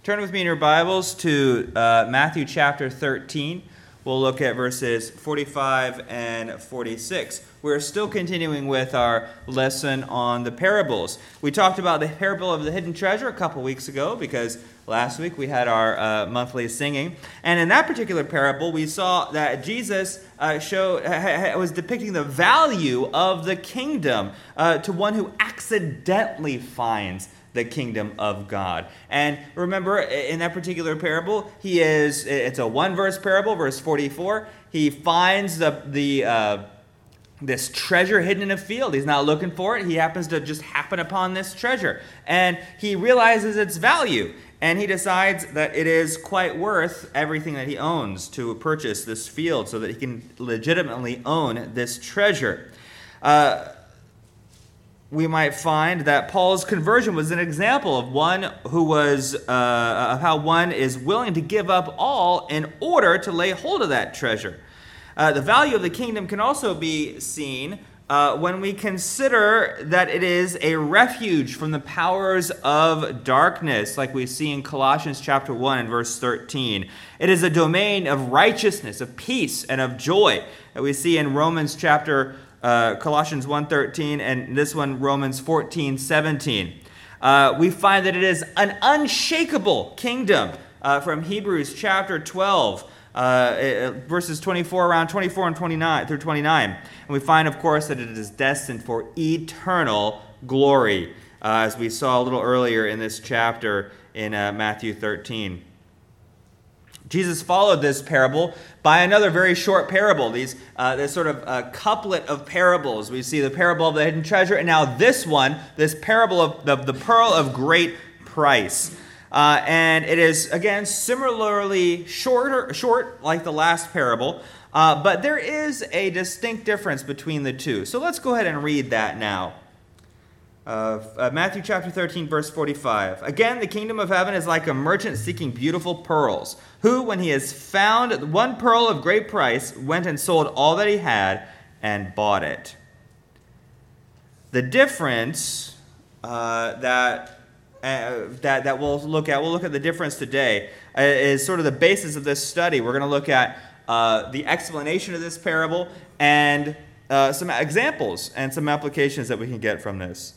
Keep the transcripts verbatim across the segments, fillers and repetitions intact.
Turn with me in your Bibles to uh, Matthew chapter thirteen. We'll look at verses forty-five and forty-six. We're still continuing with our lesson on the parables. We talked about the parable of the hidden treasure a couple weeks ago because last week we had our uh, monthly singing. And in that particular parable, we saw that Jesus uh, showed, ha, ha, was depicting the value of the kingdom uh, to one who accidentally finds the kingdom of God. And remember, in that particular parable, he is, it's a one-verse parable, verse forty-four. He finds the, the uh, this treasure hidden in a field. He's not looking for it. He happens to just happen upon this treasure. And he realizes its value. And he decides that it is quite worth everything that he owns to purchase this field so that he can legitimately own this treasure. Uh, we might find that Paul's conversion was an example of one who was, uh, of how one is willing to give up all in order to lay hold of that treasure. Uh, the value of the kingdom can also be seen uh, when we consider that it is a refuge from the powers of darkness, like we see in Colossians chapter one and verse thirteen. It is a domain of righteousness, of peace, and of joy that we see in Romans chapter Uh, Colossians one thirteen, and this one, Romans fourteen seventeen. Uh, we find that it is an unshakable kingdom uh, from Hebrews chapter twelve, uh, verses twenty-four, around twenty-four and twenty-nine through twenty-nine. And we find, of course, that it is destined for eternal glory, uh, as we saw a little earlier in this chapter in uh, Matthew thirteen. Jesus followed this parable by another very short parable, these uh, this sort of uh, couplet of parables. We see the parable of the hidden treasure, and now this one, this parable of the, the pearl of great price. Uh, and it is, again, similarly shorter, short like the last parable, uh, but there is a distinct difference between the two. So let's go ahead and read that now. Uh, uh, Matthew chapter thirteen, verse forty-five. Again, the kingdom of heaven is like a merchant seeking beautiful pearls, who, when he has found one pearl of great price, went and sold all that he had and bought it. The difference uh, that uh, that that we'll look at, we'll look at the difference today, uh, is sort of the basis of this study. We're going to look at uh, the explanation of this parable and uh, some examples and some applications that we can get from this.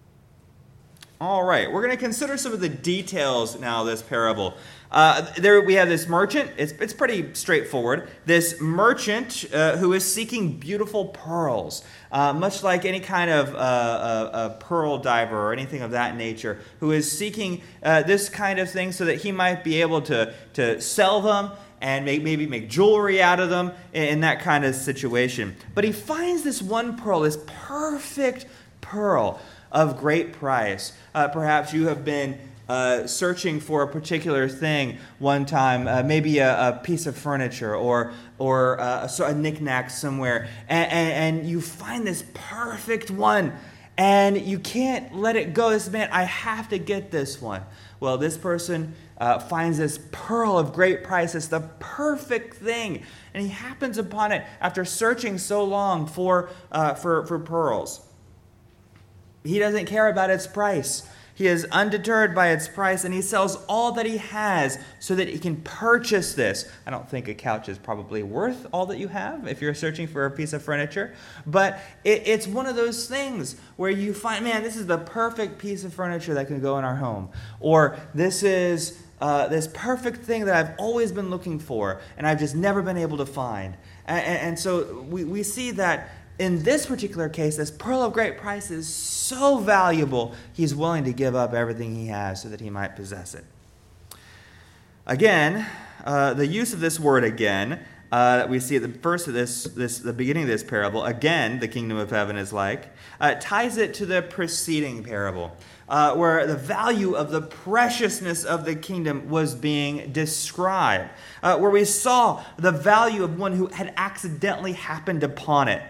All right, we're going to consider some of the details now of this parable. Uh, there we have this merchant. It's, it's pretty straightforward. This merchant uh, who is seeking beautiful pearls, uh, much like any kind of uh, a, a pearl diver or anything of that nature, who is seeking uh, this kind of thing so that he might be able to, to sell them and make, maybe make jewelry out of them in that kind of situation. But he finds this one pearl, this perfect pearl of great price. Uh, perhaps you have been uh, searching for a particular thing one time, uh, maybe a, a piece of furniture or or uh, a, a knickknack somewhere, and, and, and you find this perfect one, and you can't let it go. This man, I have to get this one. Well, this person uh, finds this pearl of great price. It's the perfect thing, and he happens upon it after searching so long for uh, for for pearls. He doesn't care about its price. He is undeterred by its price, and he sells all that he has so that he can purchase this. I don't think a couch is probably worth all that you have if you're searching for a piece of furniture, but it, it's one of those things where you find, man, this is the perfect piece of furniture that can go in our home, or this is uh, this perfect thing that I've always been looking for, and I've just never been able to find. And, and, and so we, we see that in this particular case, this pearl of great price is so valuable, he's willing to give up everything he has so that he might possess it. Again, uh, the use of this word again, uh, that we see at the first of this, this, the beginning of this parable, again, the kingdom of heaven is like, uh, ties it to the preceding parable, uh, where the value of the preciousness of the kingdom was being described, uh, where we saw the value of one who had accidentally happened upon it.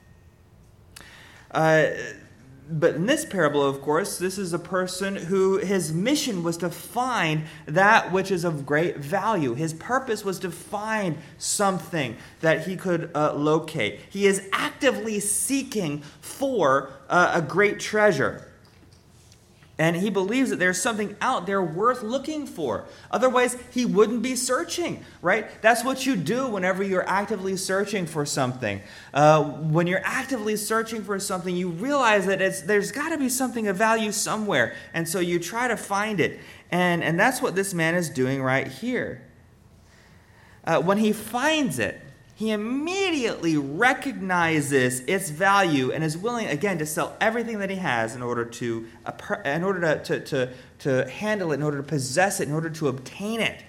Uh, but in this parable, of course, this is a person who his mission was to find that which is of great value. His purpose was to find something that he could uh, locate. He is actively seeking for uh, a great treasure. And he believes that there's something out there worth looking for. Otherwise, he wouldn't be searching, right? That's what you do whenever you're actively searching for something. Uh, when you're actively searching for something, you realize that it's, there's got to be something of value somewhere. And so you try to find it. And, and that's what this man is doing right here. Uh, when he finds it, he immediately recognizes its value and is willing, again, to sell everything that he has in order to, in order to, to, to, to handle it, in order to possess it, in order to obtain it.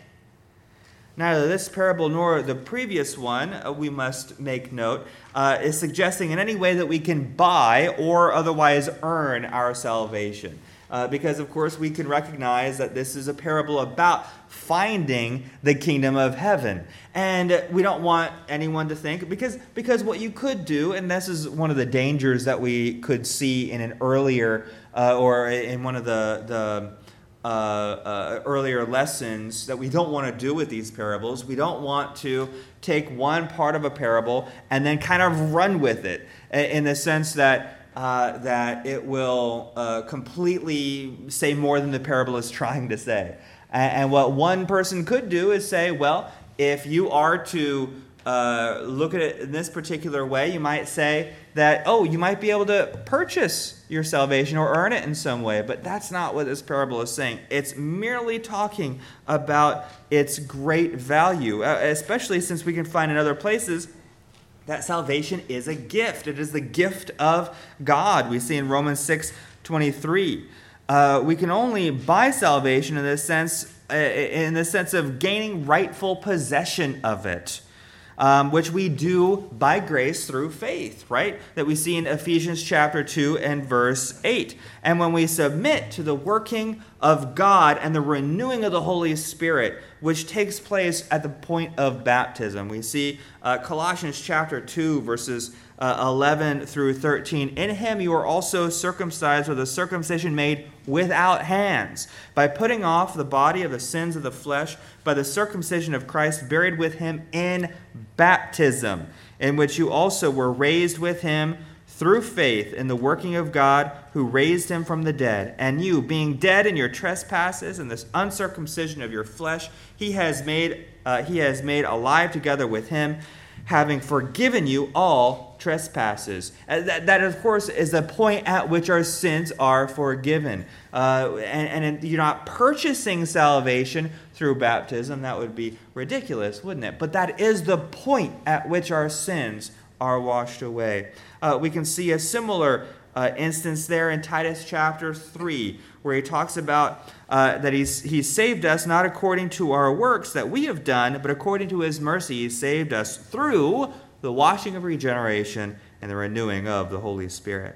Neither this parable nor the previous one, uh, we must make note, uh, is suggesting in any way that we can buy or otherwise earn our salvation. Uh, because, of course, we can recognize that this is a parable about finding the kingdom of heaven. And we don't want anyone to think, because, because what you could do, and this is one of the dangers that we could see in an earlier, uh, or in one of the, the uh, uh, earlier lessons that we don't want to do with these parables. We don't want to take one part of a parable and then kind of run with it, in the sense that Uh, that it will uh, completely say more than the parable is trying to say. And, and what one person could do is say, well, if you are to uh, look at it in this particular way, you might say that, oh, you might be able to purchase your salvation or earn it in some way. But that's not what this parable is saying. It's merely talking about its great value, uh, especially since we can find in other places that salvation is a gift. It is the gift of God. We see in Romans six twenty-three. Uh, we can only buy salvation in the sense, uh, in the sense of gaining rightful possession of it, um, which we do by grace through faith, right? That we see in Ephesians chapter two and verse eight. And when we submit to the working of God and the renewing of the Holy Spirit, which takes place at the point of baptism. We see uh, Colossians chapter two, verses uh, eleven through thirteen. In him you are also circumcised with a circumcision made without hands, by putting off the body of the sins of the flesh, by the circumcision of Christ, buried with him in baptism, in which you also were raised with him through faith in the working of God who raised him from the dead. And you, being dead in your trespasses and this uncircumcision of your flesh, he has made uh, he has made alive together with him, having forgiven you all trespasses. Uh, that, that, of course, is the point at which our sins are forgiven. Uh, and, and you're not purchasing salvation through baptism. That would be ridiculous, wouldn't it? But that is the point at which our sins are washed away. Uh, we can see a similar uh, instance there in Titus chapter three, where he talks about uh, that he's, he's saved us not according to our works that we have done, but according to his mercy he saved us through the washing of regeneration and the renewing of the Holy Spirit.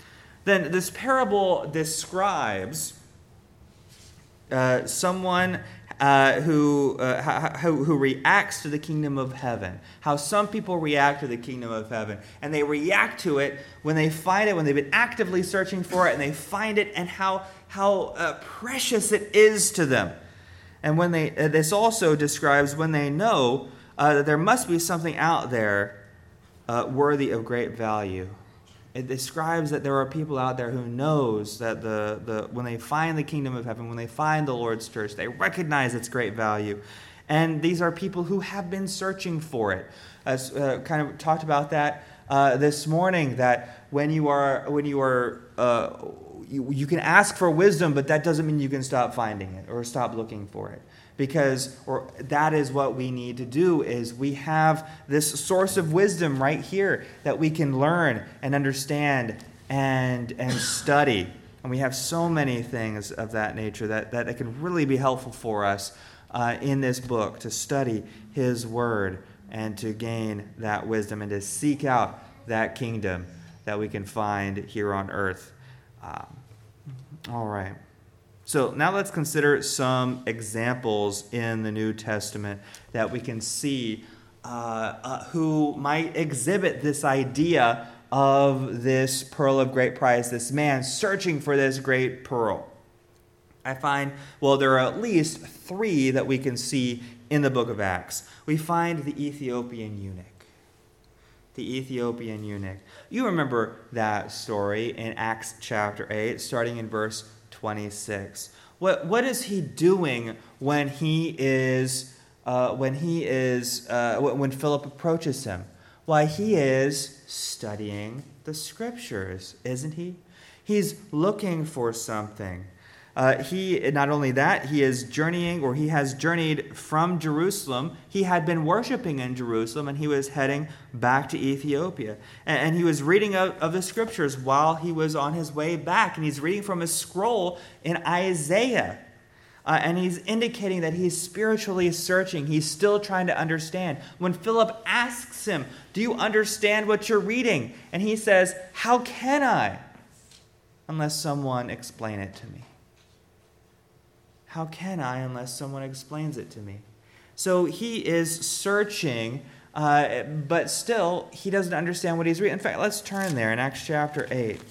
Then this parable describes uh, someone Uh, who, uh, who who reacts to the kingdom of heaven. How some people react to the kingdom of heaven. And they react to it when they find it, when they've been actively searching for it, and they find it, and how, how uh, precious it is to them. And when they, uh, this also describes when they know uh, that there must be something out there uh, worthy of great value. It describes that there are people out there who knows that the, the when they find the kingdom of heaven, when they find the Lord's church, they recognize its great value. And these are people who have been searching for it. As uh, kind of talked about that uh, this morning, that when you are when you are uh, you, you can ask for wisdom, but that doesn't mean you can stop finding it or stop looking for it. Because or that is what we need to do, is we have this source of wisdom right here that we can learn and understand and and study. And we have so many things of that nature that, that it can really be helpful for us uh, in this book to study his word and to gain that wisdom and to seek out that kingdom that we can find here on earth. Um, all right. So now let's consider some examples in the New Testament that we can see uh, uh, who might exhibit this idea of this pearl of great price, this man searching for this great pearl. I find, well, there are at least three that we can see in the book of Acts. We find the Ethiopian eunuch. The Ethiopian eunuch. You remember that story in Acts chapter eight, starting in verse twenty-six. What what is he doing when he is uh, when he is uh, when Philip approaches him? Why, he is studying the scriptures, isn't he? He's looking for something. Uh, he not only that, he is journeying, or he has journeyed from Jerusalem. He had been worshiping in Jerusalem, and he was heading back to Ethiopia. And, and he was reading of, of the scriptures while he was on his way back, and he's reading from a scroll in Isaiah. Uh, and he's indicating that he's spiritually searching. He's still trying to understand. When Philip asks him, do you understand what you're reading? And he says, how can I, unless someone explain it to me? How can I unless someone explains it to me? So he is searching, uh, but still he doesn't understand what he's reading. In fact, let's turn there in Acts chapter eight.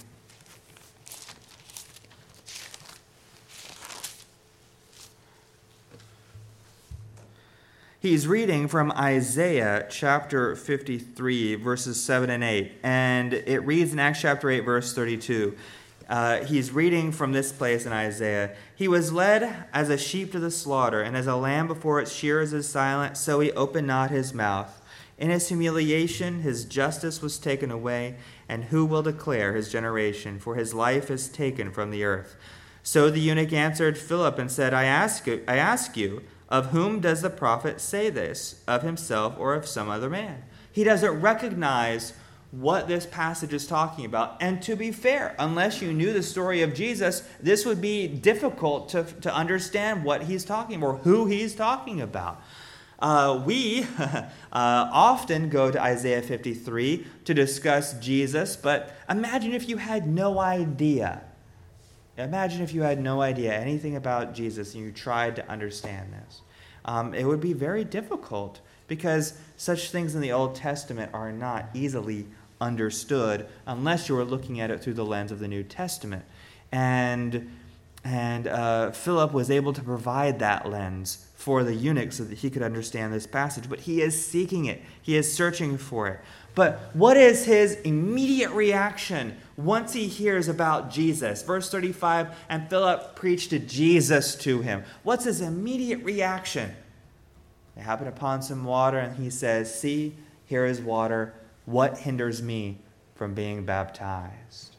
He's reading from Isaiah chapter fifty-three, verses seven and eight. And it reads in Acts chapter eight, verse thirty-two. Uh, he's reading from this place in Isaiah. He was led as a sheep to the slaughter, and as a lamb before its shearers is silent, so he opened not his mouth. In his humiliation, his justice was taken away, and who will declare his generation? For his life is taken from the earth. So the eunuch answered Philip and said, I ask you, I ask you, of whom does the prophet say this? Of himself or of some other man? He doesn't recognize what this passage is talking about. And to be fair, unless you knew the story of Jesus, this would be difficult to, to understand what he's talking about or who he's talking about. Uh, we uh, often go to Isaiah fifty-three to discuss Jesus, but imagine if you had no idea. Imagine if you had no idea anything about Jesus and you tried to understand this. Um, it would be very difficult because such things in the Old Testament are not easily understood unless you are looking at it through the lens of the New Testament. And, and uh, Philip was able to provide that lens for the eunuch so that he could understand this passage. But he is seeking it. He is searching for it. But what is his immediate reaction once he hears about Jesus? Verse thirty-five, and Philip preached to Jesus to him. What's his immediate reaction? They happen upon some water, and he says, see, here is water. What hinders me from being baptized?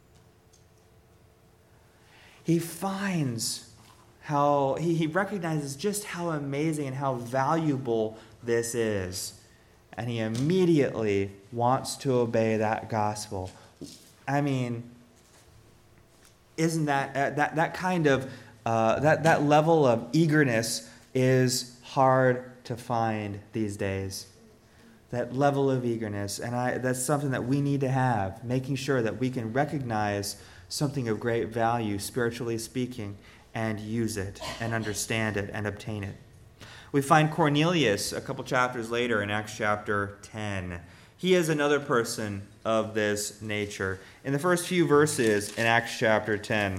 He finds how, he, he recognizes just how amazing and how valuable this is. And he immediately wants to obey that gospel. I mean, isn't that uh, that that kind of uh, that that level of eagerness is hard to find these days? That level of eagerness, and I, that's something that we need to have, making sure that we can recognize something of great value, spiritually speaking, and use it, and understand it, and obtain it. We find Cornelius a couple chapters later in Acts chapter ten. He is another person of this nature. In the first few verses in Acts chapter ten,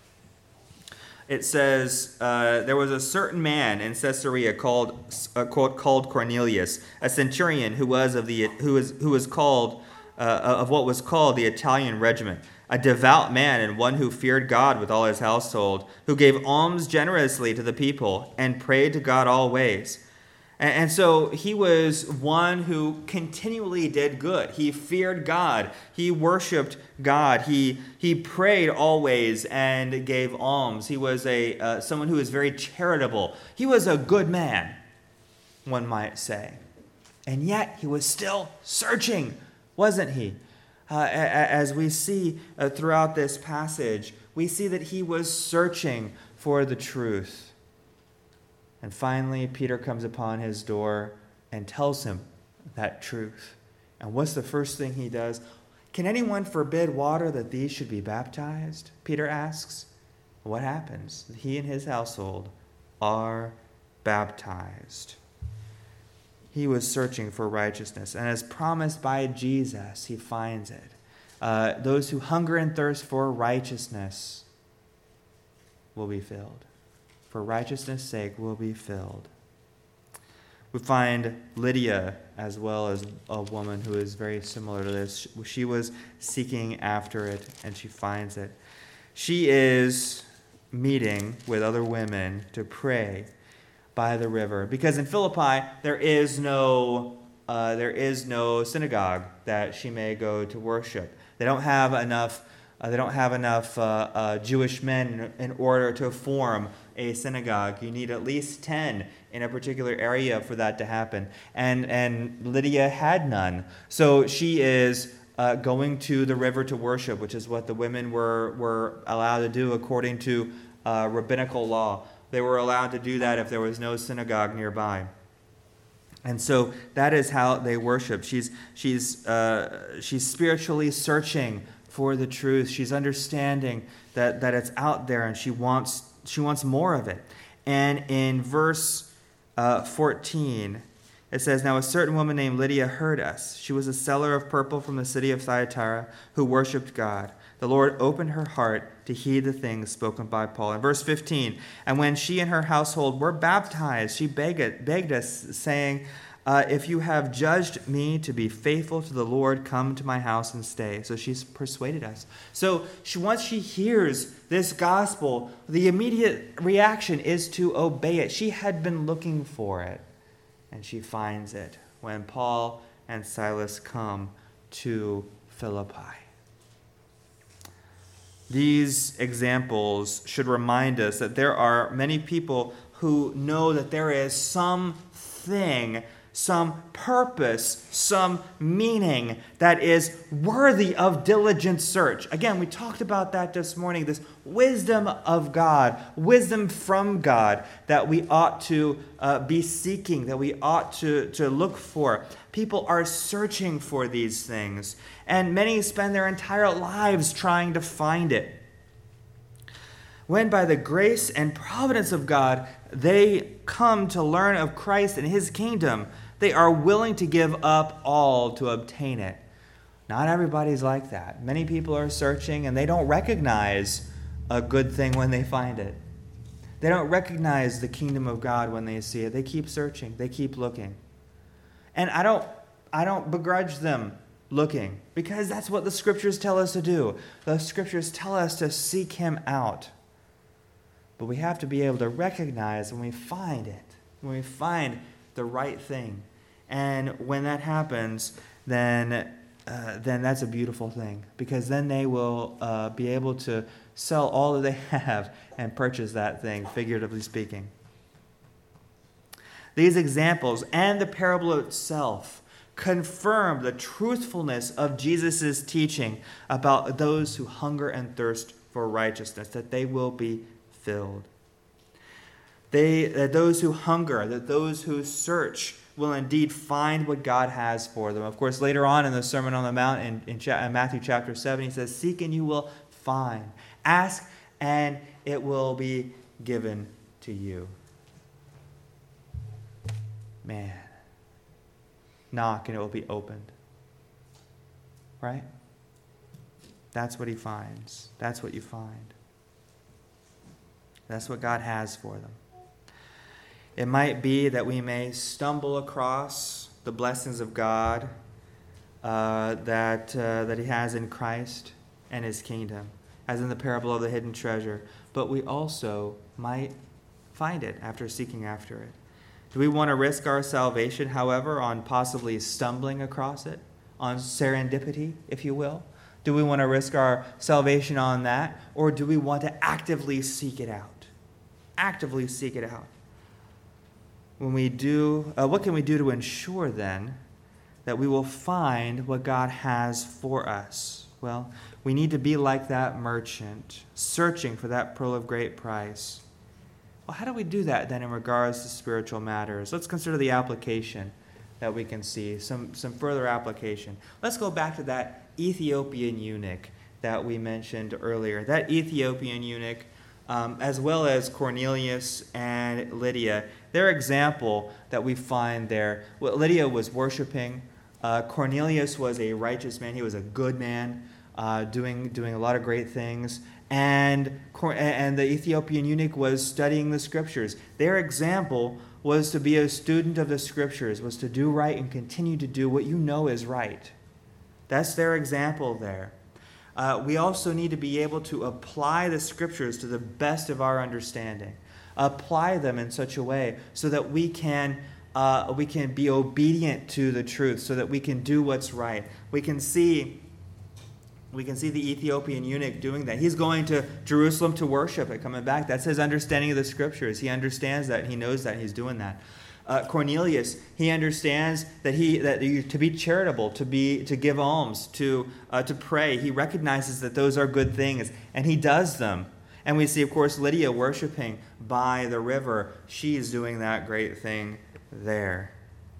it says, uh, there was a certain man in Caesarea called uh, called Cornelius, a centurion who was of the who was who was called uh, of what was called the Italian regiment, a devout man and one who feared God with all his household, who gave alms generously to the people and prayed to God always. And, and so he was one who continually did good. He feared God. He worshiped God. He he prayed always and gave alms. He was a uh, someone who was very charitable. He was a good man, one might say. And yet he was still searching, wasn't he? Uh, as we see uh, throughout this passage, we see that he was searching for the truth. And finally, Peter comes upon his door and tells him that truth. And what's the first thing he does? Can anyone forbid water that these should be baptized? Peter asks. What happens? He and his household are baptized. He was searching for righteousness, and as promised by Jesus, he finds it. Uh, those who hunger and thirst for righteousness will be filled. For righteousness' sake will be filled. We find Lydia as well as a woman who is very similar to this. She was seeking after it, and she finds it. She is meeting with other women to pray by the river. Because in Philippi, there is no uh, there is no synagogue that she may go to worship. They don't have enough. Uh, they don't have enough uh, uh, Jewish men in order to form a synagogue. You need at least ten in a particular area for that to happen. And and Lydia had none. So she is uh, going to the river to worship, which is what the women were, were allowed to do according to uh, rabbinical law. They were allowed to do that if there was no synagogue nearby. And so that is how they worship. She's she's uh, she's spiritually searching for the truth. She's understanding that, that it's out there, and she wants she wants more of it. And in verse uh, fourteen, it says, "Now a certain woman named Lydia heard us. She was a seller of purple from the city of Thyatira who worshipped God. The Lord opened her heart to heed the things spoken by Paul." In verse fifteen, "And when she and her household were baptized, she begged, begged us, saying, uh, 'If you have judged me to be faithful to the Lord, come to my house and stay.'" So she's persuaded us. So she, once she hears this gospel, the immediate reaction is to obey it. She had been looking for it, and she finds it when Paul and Silas come to Philippi. These examples should remind us that there are many people who know that there is something, some purpose, some meaning that is worthy of diligent search. Again, we talked about that this morning, this wisdom of God, wisdom from God that we ought to uh, be seeking, that we ought to, to look for. People are searching for these things, and many spend their entire lives trying to find it. When by the grace and providence of God, they come to learn of Christ and his kingdom, they are willing to give up all to obtain it. Not everybody's like that. Many people are searching, and they don't recognize a good thing when they find it. They don't recognize the kingdom of God when they see it. They keep searching. They keep looking. And I don't I don't begrudge them looking, because that's what the scriptures tell us to do. The scriptures tell us to seek him out. But we have to be able to recognize when we find it, when we find the right thing. And when that happens, then uh, then that's a beautiful thing, because then they will uh, be able to sell all that they have and purchase that thing, figuratively speaking. These examples and the parable itself confirm the truthfulness of Jesus' teaching about those who hunger and thirst for righteousness, that they will be filled. They, that those who hunger, that those who search will indeed find what God has for them. Of course, later on in the Sermon on the Mount in, in, cha- in Matthew chapter seven, he says, "Seek and you will find. Ask and it will be given to you." Man. Knock and it will be opened. Right? That's what he finds. That's what you find. That's what God has for them. It might be that we may stumble across the blessings of God uh, that uh, that he has in Christ and his kingdom, as in the parable of the hidden treasure. But we also might find it after seeking after it. Do we want to risk our salvation, however, on possibly stumbling across it, on serendipity, if you will? Do we want to risk our salvation on that, or do we want to actively seek it out? Actively seek it out. When we do, uh, what can we do to ensure then that we will find what God has for us? Well, we need to be like that merchant, searching for that pearl of great price. Well, how do we do that then in regards to spiritual matters? Let's consider the application that we can see, some, some further application. Let's go back to that Ethiopian eunuch that we mentioned earlier. That Ethiopian eunuch, um, as well as Cornelius and Lydia, their example that we find there. Well, Lydia was worshiping. Uh, Cornelius was a righteous man. He was a good man, uh, doing doing a lot of great things. And and the Ethiopian eunuch was studying the scriptures. Their example was to be a student of the scriptures, was to do right and continue to do what you know is right. That's their example there. uh, we also need to be able to apply the Scriptures to the best of our understanding. Apply them in such a way so that we can uh, we can be obedient to the truth, so that we can do what's right. We can see we can see the Ethiopian eunuch doing that. He's going to Jerusalem to worship and coming back. That's his understanding of the Scriptures. He understands that. He knows that. He's doing that. Uh, Cornelius, he understands that he that you, to be charitable, to be to give alms, to uh, to pray. He recognizes that those are good things, and he does them. And we see, of course, Lydia worshiping by the river. She's doing that great thing there.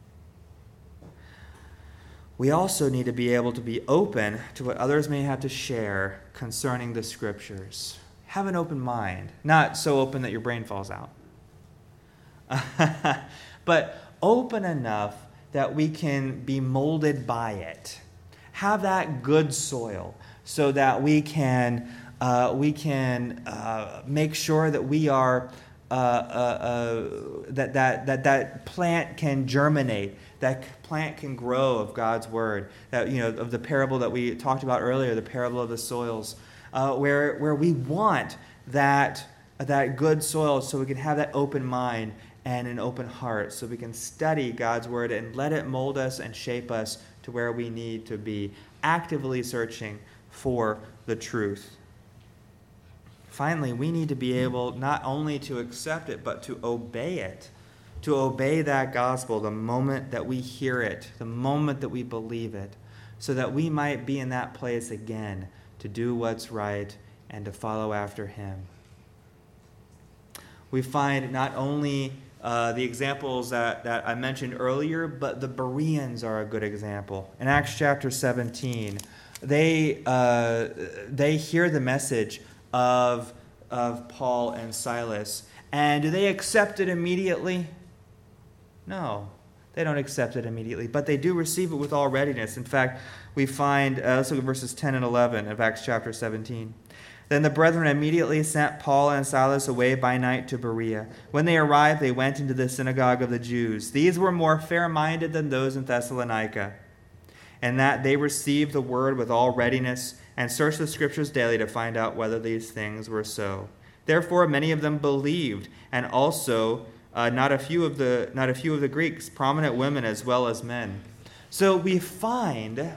We also need to be able to be open to what others may have to share concerning the Scriptures. Have an open mind, not so open that your brain falls out. But open enough that we can be molded by it. Have that good soil so that we can uh, we can uh, make sure that we are uh, uh, uh, that that that that plant can germinate, that plant can grow of God's word. That you know of the parable that we talked about earlier, the parable of the soils, uh, where where we want that that good soil, so we can have that open mind and an open heart, so we can study God's word and let it mold us and shape us to where we need to be, actively searching for the truth. Finally, we need to be able not only to accept it, but to obey it, to obey that gospel the moment that we hear it, the moment that we believe it, so that we might be in that place again to do what's right and to follow after him. We find not only Uh, the examples that, that I mentioned earlier, but the Bereans are a good example. In Acts chapter seventeen, they uh, they hear the message of, of Paul and Silas. And do they accept it immediately? No, they don't accept it immediately, but they do receive it with all readiness. In fact, we find, uh, let's look at verses ten and eleven of Acts chapter seventeen. Then the brethren immediately sent Paul and Silas away by night to Berea. When they arrived, they went into the synagogue of the Jews. These were more fair-minded than those in Thessalonica, and that they received the word with all readiness and searched the Scriptures daily to find out whether these things were so. Therefore, many of them believed, and also uh, not a few of the not a few of the Greeks, prominent women as well as men. So we find.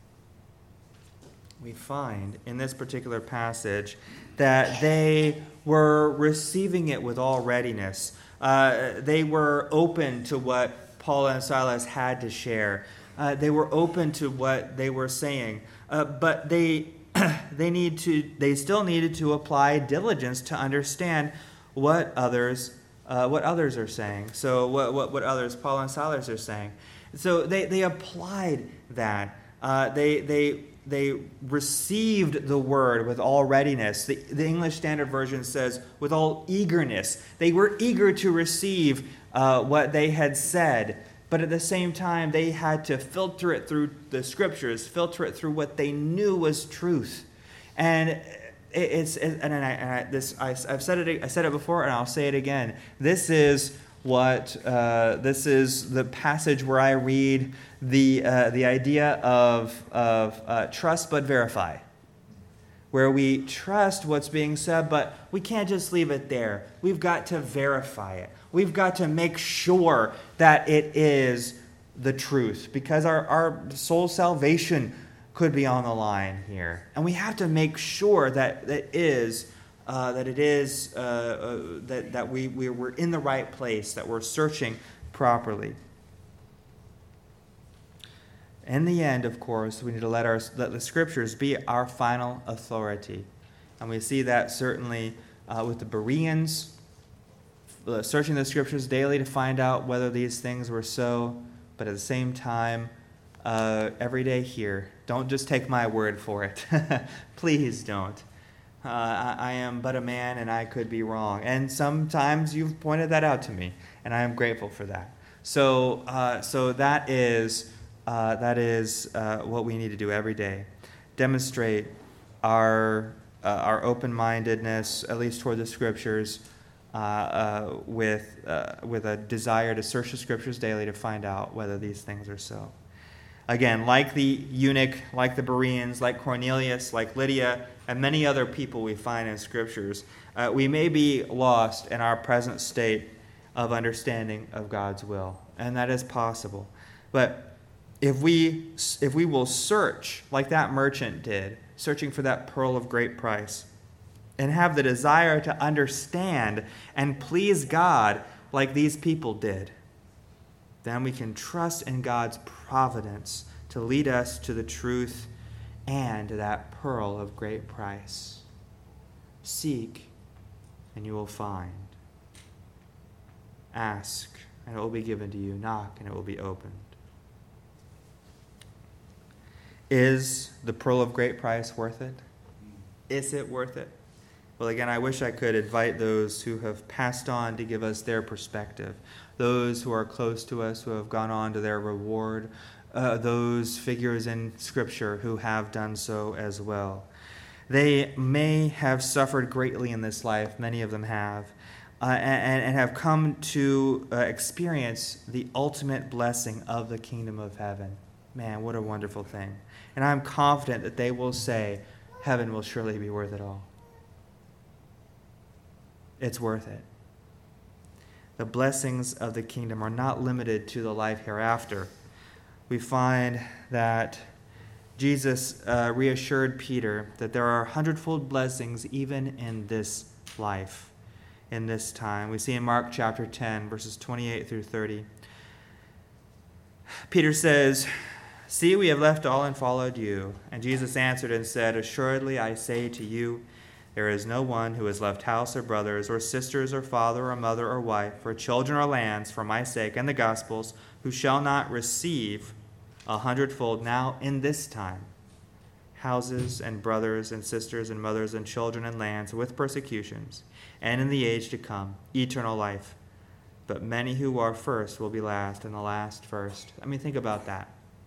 We find in this particular passage that they were receiving it with all readiness. Uh, they were open to what Paul and Silas had to share. Uh, they were open to what they were saying, uh, but they they need to. They still needed to apply diligence to understand what others uh, what others are saying. So what what what others Paul and Silas are saying. So they they applied that. Uh, they they. They received the word with all readiness. The, the English Standard Version says, with all eagerness. They were eager to receive uh, what they had said, but at the same time, they had to filter it through the Scriptures, filter it through what they knew was truth. And it, it's and, I, and I, this I, I've said it I said it before, and I'll say it again. This is what uh, this is the passage where I read the uh, the idea of of uh, trust but verify, where we trust what's being said, but we can't just leave it there. We've got to verify it. We've got to make sure that it is the truth, because our, our soul salvation could be on the line here, and we have to make sure that that is. Uh, that it is uh, uh, that that we, we we're in the right place, that we're searching properly. In the end, of course, we need to let our let the Scriptures be our final authority, and we see that certainly uh, with the Bereans, uh, searching the Scriptures daily to find out whether these things were so. But at the same time, uh, every day here, don't just take my word for it. Please don't. Uh, I, I am but a man, and I could be wrong. And sometimes you've pointed that out to me, and I am grateful for that. So, uh, so that is uh, that is uh, what we need to do every day. Demonstrate our uh, our open-mindedness, at least toward the Scriptures, uh, uh, with uh, with a desire to search the Scriptures daily to find out whether these things are so. Again, like the eunuch, like the Bereans, like Cornelius, like Lydia, and many other people we find in Scriptures, uh, we may be lost in our present state of understanding of God's will. And that is possible. But if we, if we will search like that merchant did, searching for that pearl of great price, and have the desire to understand and please God like these people did, then we can trust in God's providence to lead us to the truth and to that pearl of great price. Seek, and you will find. Ask, and it will be given to you. Knock, and it will be opened. Is the pearl of great price worth it? Is it worth it? Well, again, I wish I could invite those who have passed on to give us their perspective, those who are close to us who have gone on to their reward, uh, those figures in Scripture who have done so as well. They may have suffered greatly in this life, many of them have, uh, and, and have come to uh, experience the ultimate blessing of the kingdom of heaven. Man, what a wonderful thing. And I'm confident that they will say, heaven will surely be worth it all. It's worth it. The blessings of the kingdom are not limited to the life hereafter. We find that Jesus uh, reassured Peter that there are hundredfold blessings even in this life, in this time. We see in Mark chapter ten, verses twenty-eight through thirty. Peter says, "See, we have left all and followed you." And Jesus answered and said, "Assuredly I say to you, there is no one who has left house or brothers or sisters or father or mother or wife or children or lands for my sake and the gospel's who shall not receive a hundredfold now in this time houses and brothers and sisters and mothers and children and lands with persecutions, and in the age to come eternal life. But many who are first will be last, and the last first." I mean, think about that.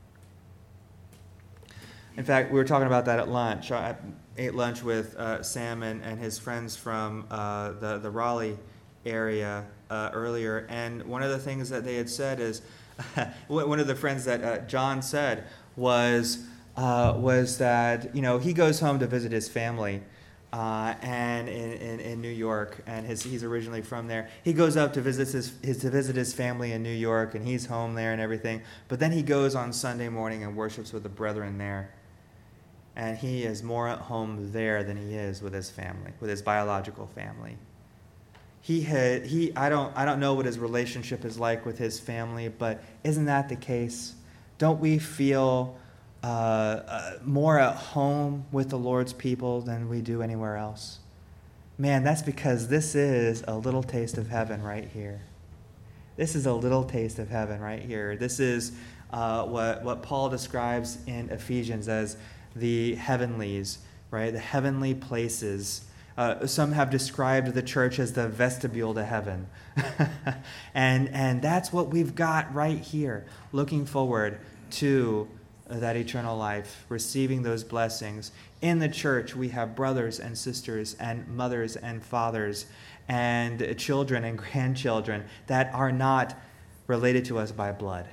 In fact, we were talking about that at lunch. I ate lunch with uh, Sam and, and his friends from uh, the, the Raleigh area uh, earlier, and one of the things that they had said is, one of the friends that uh, John said was, uh, was that, you know, he goes home to visit his family uh, and in, in, in New York, and his, he's originally from there. He goes up to visit his, his, to visit his family in New York, and he's home there and everything, but then he goes on Sunday morning and worships with the brethren there. And he is more at home there than he is with his family, with his biological family. He had he I don't I don't know what his relationship is like with his family, but isn't that the case? Don't we feel uh, uh, more at home with the Lord's people than we do anywhere else? Man, that's because this is a little taste of heaven right here. This is a little taste of heaven right here. This is uh, what what Paul describes in Ephesians as the heavenlies, right? The heavenly places. Uh, some have described the church as the vestibule to heaven. and and that's what we've got right here, looking forward to that eternal life, receiving those blessings. In the church, we have brothers and sisters and mothers and fathers and children and grandchildren that are not related to us by blood,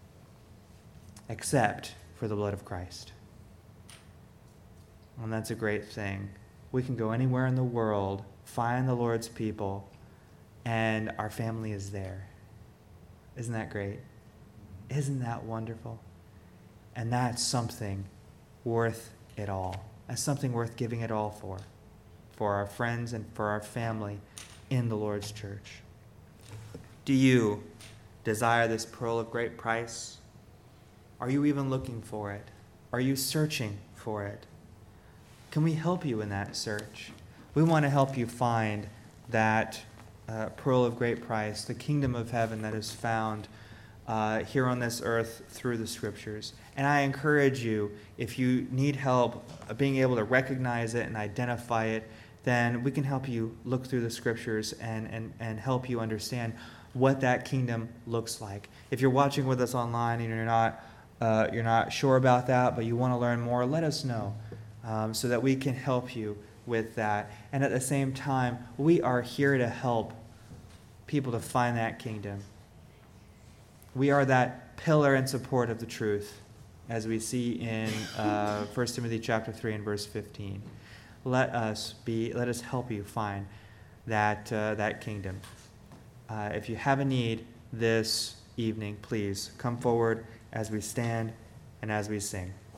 except for the blood of Christ. And that's a great thing. We can go anywhere in the world, find the Lord's people, and our family is there. Isn't that great? Isn't that wonderful? And that's something worth it all. That's something worth giving it all for, for our friends and for our family in the Lord's church. Do you desire this pearl of great price? Are you even looking for it? Are you searching for it? Can we help you in that search? We want to help you find that uh, pearl of great price, the kingdom of heaven that is found uh, here on this earth through the Scriptures. And I encourage you, if you need help being able to recognize it and identify it, then we can help you look through the Scriptures and, and, and help you understand what that kingdom looks like. If you're watching with us online and you're not, uh, you're not sure about that, but you want to learn more, let us know. Um, so that we can help you with that. And at the same time, we are here to help people to find that kingdom. We are that pillar and support of the truth as we see in uh, First Timothy chapter three and verse fifteen. Let us be. Let us help you find that uh, that kingdom. Uh, if you have a need this evening, please come forward as we stand and as we sing.